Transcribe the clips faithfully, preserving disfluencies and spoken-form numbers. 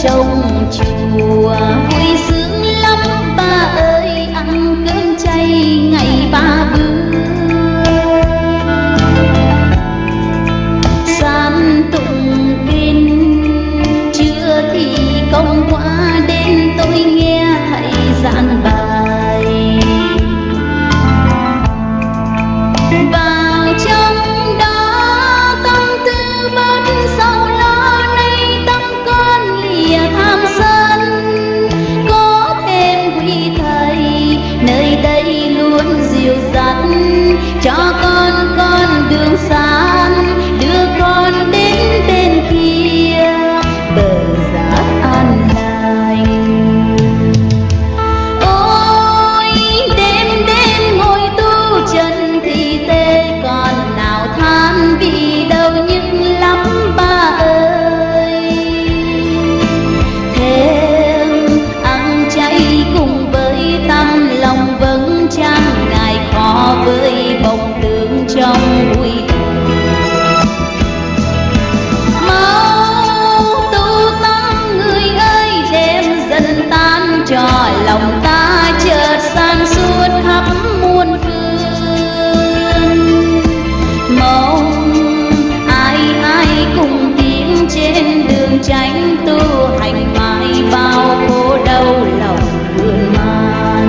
trong chùa vui sướng lắm ba ơi, ăn cơm chay ngày ba bữa, san tụng kinh chưa thì công quá đến tôi nghe thầy giảng bài. Vào trong đó tâm tư bớt sầu lo, nay tâm con lìa tham sân, có thêm quý thầy nơi đây luôn dìu dắt, cho con con đường sáng đưa con đến bên kia bờ giác an lành. Ôi đêm đêm ngồi tu chân thì tê, còn nào than vì đâu nhức lắm ba ơi. Thêm ăn chay cùng với tâm lòng vẫn chẳng ngại khó với bồng tướng trong vui. Cho lòng ta chợt san suốt khắp muôn phương, mong ai ai cùng tiến trên đường chánh tu hành mãi bao khổ đau lòng vươn man.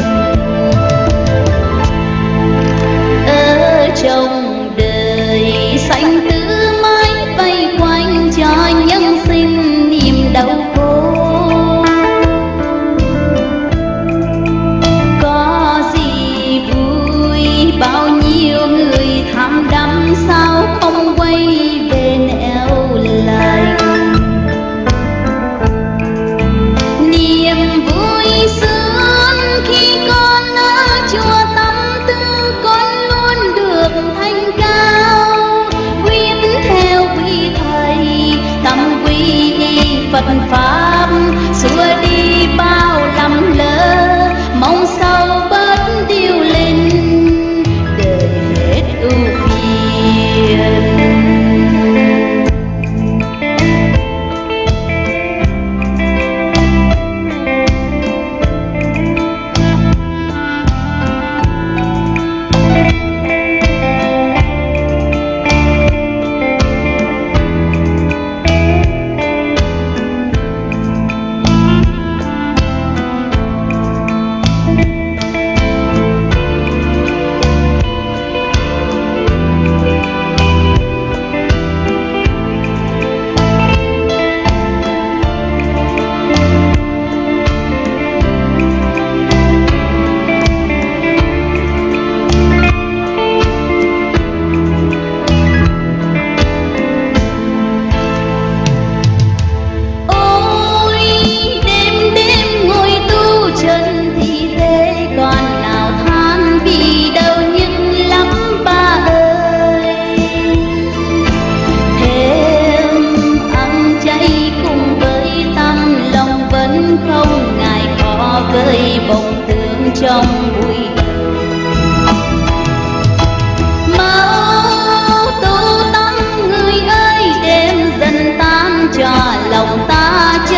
Ở trong đời sanh tử mãi vây quanh cho nhân sinh niềm đau khổ. Bao nhiêu người tham đắm sao không quay về nẻo lành. Niềm vui sướng khi con ở chùa tâm tư con luôn được thanh cao, quyết theo quý thầy tâm quy Phật pháp, xua đi bao lầm lỡ mong sau bớt điêu linh. Không ngại khó với bồng tướng trong